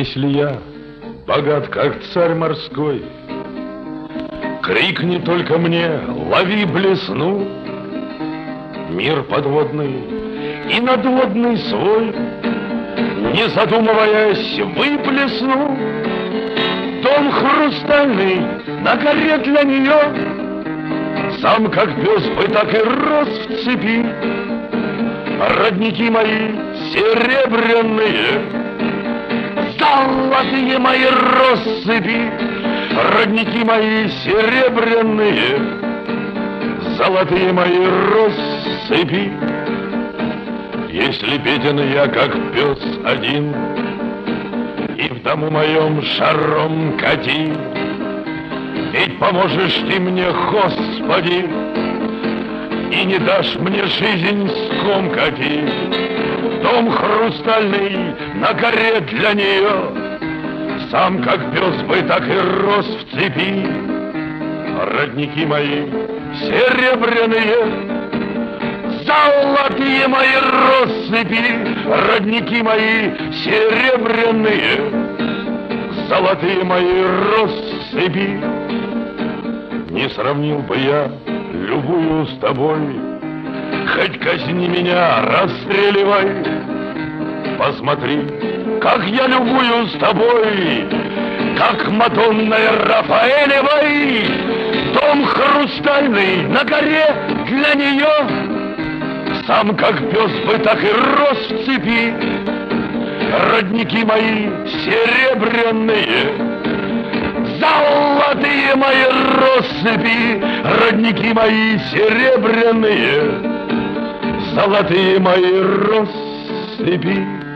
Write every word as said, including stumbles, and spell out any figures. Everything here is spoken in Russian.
Если я богат, как царь морской, крикни только мне, лови блесну. Мир подводный и надводный свой, не задумываясь, выплесну. Дом хрустальный на горе для нее, сам как пес бы так и рос в цепи. Родники мои серебряные, золотые мои россыпи. Родники мои серебряные, золотые мои россыпи. Если беден я, как пес один, и в дому моем шаром кати, ведь поможешь ты мне, Господи, и не дашь мне жизнь скомкати. Дом хрустальный на горе для нее, сам как пес бы так и рос в цепи. Родники мои серебряные, золотые мои россыпи. Родники мои серебряные, золотые мои россыпи. Не сравнил бы я любую с тобой, хоть казни меня, расстреливай. Посмотри, как я любую с тобой, как Мадонной Рафаэлевой. Дом хрустальный на горе для нее, сам как пес бы так и рос в цепи. Родники мои серебряные, золотые мои россыпи. Родники мои серебряные, золотые мои россыпи.